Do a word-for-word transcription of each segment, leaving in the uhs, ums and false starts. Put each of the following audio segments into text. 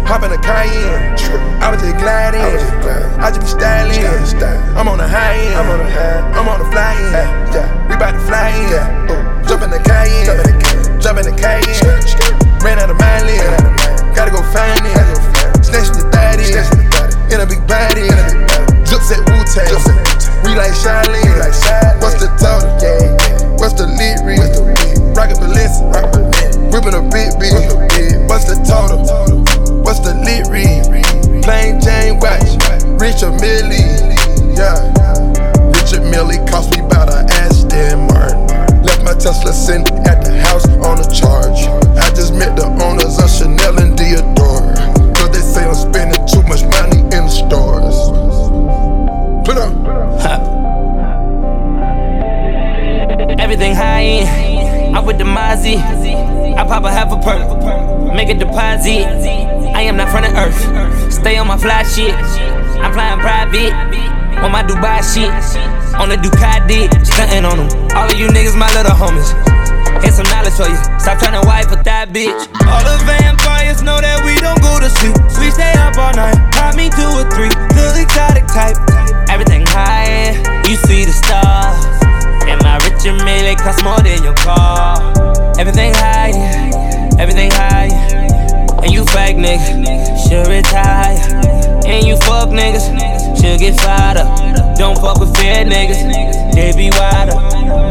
Hop in a Cayenne, I was just gliding. I just be styling. I'm on the high end, I'm on the high, I'm on the fly end. We bout to fly in. Jump in the Cayenne, jump in the Cayenne. Ran out of my lane, gotta go find it. Snatched the thirty in a big body. Zips at Wu-Tang, we like Charlene. What's the total? What's the lit read? Rocket Balenciaga, whipping a big bitch. What's the total? What's the lit read? Plain Jane watch, Richard Millie. Yeah, Richard Millie cost me about a Aston Martin. Left my Tesla sitting at the house on a charge. I just met the owners of Chanel and Dior. Cause they say I'm spending too much money in the stores. Put up. Everything high end, I'm with the Mozzie. I pop a half a perk, make a deposit. I am not from the earth, stay on my fly shit. I'm flying private, on my Dubai shit. On the Ducati, stuntin' on them. All of you niggas my little homies. Here's some knowledge for you, stop tryna wipe with that bitch. All the vampires know that we don't go to sleep. We stay up all night, pop me two or three. Little exotic type, everything high end, you see the stars. And my Richard Mille cost more than your car. Everything high, everything high. And you fake niggas, should retire. And you fuck niggas, should get fired up. Don't fuck with fair niggas, they be wild up.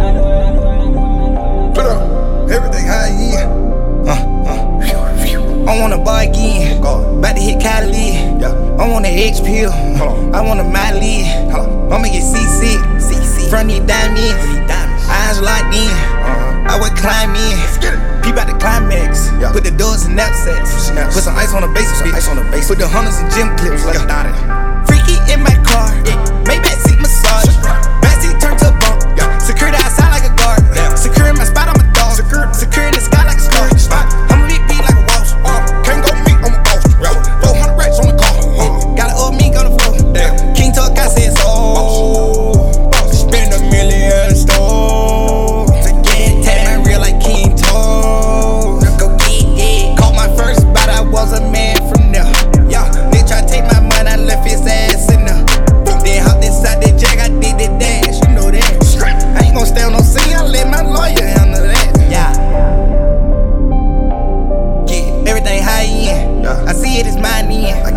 Put up, everything high, yeah. Uh, uh. I want a bar again, bout to hit Cali. I want an X pill, I want a Miley. I'ma get seasick, front these diamonds, eyes locked in. I would climb in, peep out the climax. Put the doors in knapsacks, put some ice on the base, bitch. Put the hunters in gym clips. Freaky in my car, Maybach seat massage. Backseat turned to a bump, security outside like a guard. Securing my spot, I'm a dog. Securing the sky like a star. I'ma beat beat like a waltz. Can't go meet, I'm a boss. four hundred racks on the car. Got an old mink on the floor. King Tuck, I said so. Spend a million store. Take my real like King Toe. Go get it. Caught my first spot, I was a man from there. Yeah, they try to take my money, I left his ass in there. Then hopped inside the jack, I did the dash, you know that. I ain't gon' stay on no scene, I let my lawyer handle that. Yeah. Yeah, everything high end. I see it as mine in.